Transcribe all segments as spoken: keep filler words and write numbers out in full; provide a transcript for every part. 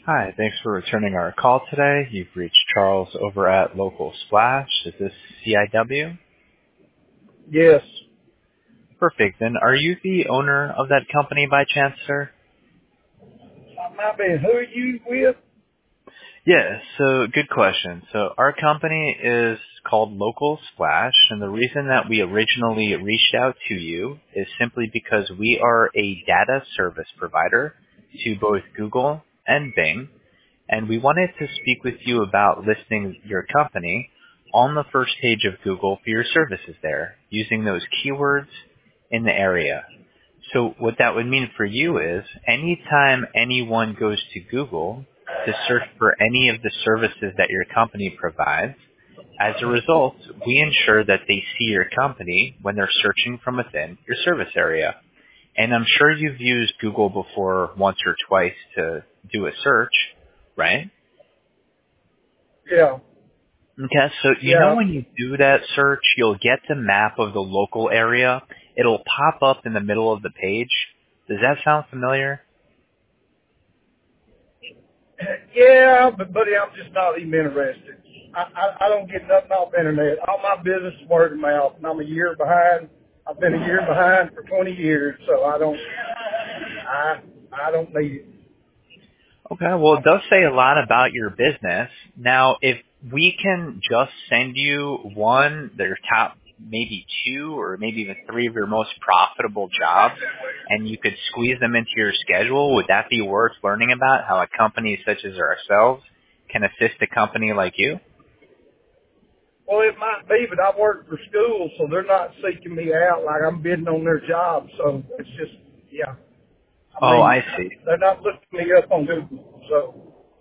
Hi, thanks for returning our call today. You've reached Charles over at Local Splash. Is this C I W? Yes. Perfect. And are you the owner of that company by chance, sir? I might be. Who are you with? Yeah, so good question. So our company is called Local Splash, and the reason that we originally reached out to you is simply because we are a data service provider to both Google and Bing, and we wanted to speak with you about listing your company on the first page of Google for your services there, using those keywords in the area. So what that would mean for you is anytime anyone goes to Google to search for any of the services that your company provides, as a result, we ensure that they see your company when they're searching from within your service area. And I'm sure you've used Google before once or twice to do a search, right? Yeah. Okay, so you know Yeah. when you do that search, you'll get the map of the local area. It'll pop up in the middle of the page. Does that sound familiar? Yeah, but buddy, I'm just not even interested. I, I, I don't get nothing off the internet. All my business is word of mouth, and I'm a year behind. I've been a year behind for twenty years, so I don't, I, I don't need it. Okay, well, it does say a lot about your business. Now, if we can just send you one, their top maybe two or maybe even three of your most profitable jobs, and you could squeeze them into your schedule, would that be worth learning about how a company such as ourselves can assist a company like you? Well, it might be, but I work for schools, so they're not seeking me out like I'm bidding on their job. So it's just, yeah. I Oh, mean, I see. they're not looking me up on Google. So,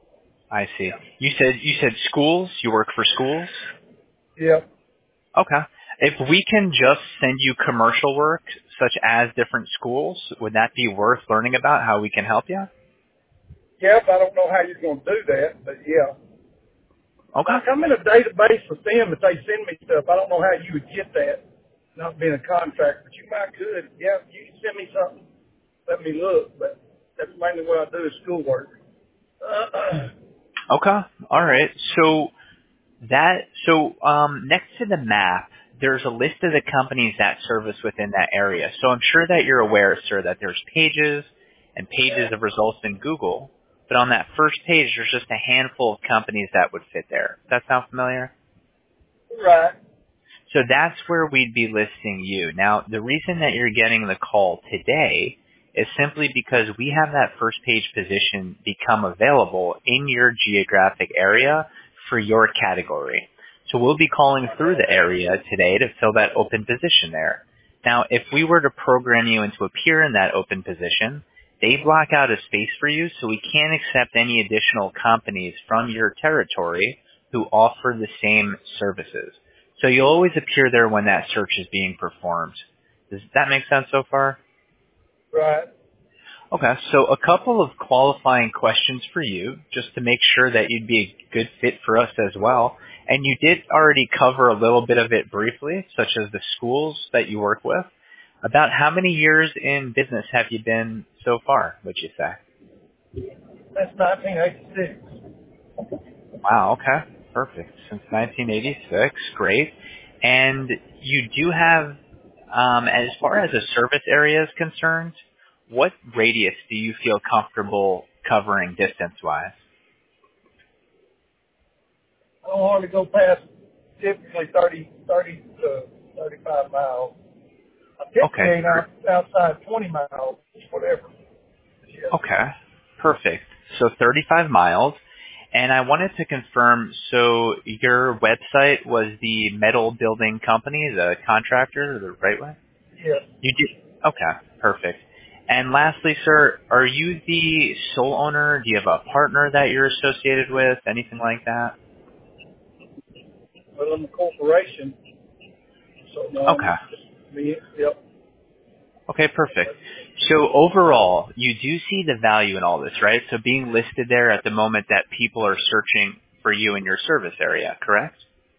I see. You said you said schools. You work for schools. yeah. Okay. If we can just send you commercial work, such as different schools, would that be worth learning about how we can help you? Yep, I don't know how you're going to do that, but yeah. Okay. Like I'm in a database with them if they send me stuff. I don't know how you would get that, not being a contractor, but you might could. Yeah, you can send me something. Let me look, but that's mainly what I do is schoolwork. Uh, Okay. All right. So that so um, next to the map, there's a list of the companies that service within that area. So I'm sure that you're aware, sir, that there's pages and pages of results in Google. But on that first page, there's just a handful of companies that would fit there. Does that sound familiar? right. So that's where we'd be listing you. Now, the reason that you're getting the call today is simply because we have that first page position become available in your geographic area for your category. So we'll be calling through the area today to fill that open position there. Now, if we were to program you into appear in that open position, they block out a space for you, so we can't accept any additional companies from your territory who offer the same services. So you'll always appear there when that search is being performed. Does that make sense so far? Right. Okay, so a couple of qualifying questions for you, just to make sure that you'd be a good fit for us as well. And you did already cover a little bit of it briefly, such as the schools that you work with. About how many years in business have you been so far, would you say? That's nineteen eighty-six. Wow, okay. Perfect. Since nineteen eighty-six. Great. And you do have, um, as far as a service area is concerned, what radius do you feel comfortable covering distance-wise? I don't hardly go past typically thirty, thirty to thirty-five miles. I typically Okay. ain't out, outside twenty miles, whatever. Yeah. Okay. Perfect. So thirty-five miles. And I wanted to confirm, so your website was the metal building company, the contractor, the right way? Yes. You did. Okay, perfect. And lastly, sir, are you the sole owner? Do you have a partner that you're associated with? Anything like that? Well, I'm a corporation, so no, I'm Okay. just me. Yep. Okay, perfect. So overall, you do see the value in all this, right? So being listed there at the moment that people are searching for you in your service area, correct?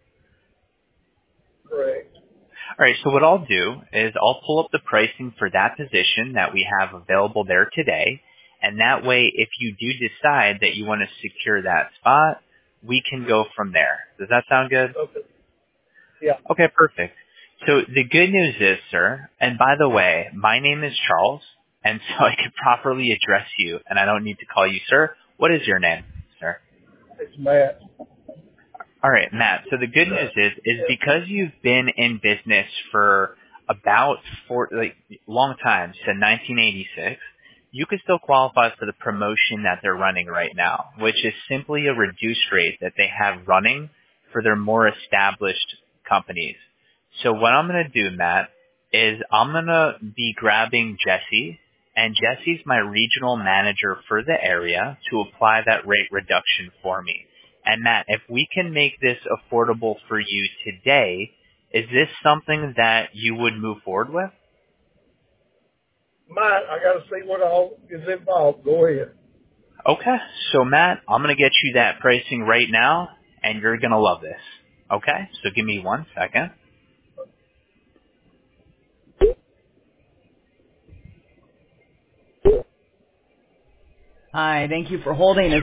Correct. All right, so what I'll do is I'll pull up the pricing for that position that we have available there today, And that way, if you do decide that you want to secure that spot, we can go from there. Does that sound good? Okay. Yeah. Okay, perfect. So the good news is, sir, and by the way, my name is Charles, and so I can properly address you, and I don't need to call you sir. What is your name, sir? It's Matt. All right, Matt. So the good news is, is because you've been in business for about four, like, long time, since nineteen eighty-six, you can still qualify for the promotion that they're running right now, which is simply a reduced rate that they have running for their more established companies. So what I'm going to do, Matt, is I'm going to be grabbing Jesse, and Jesse's my regional manager for the area, to apply that rate reduction for me. And Matt, if we can make this affordable for you today, is this something that you would move forward with? Matt, I got to see what all is involved. Go ahead. Okay. So Matt, I'm going to get you that pricing right now, and you're going to love this. Okay? So give me one second. Hi, thank you for holding.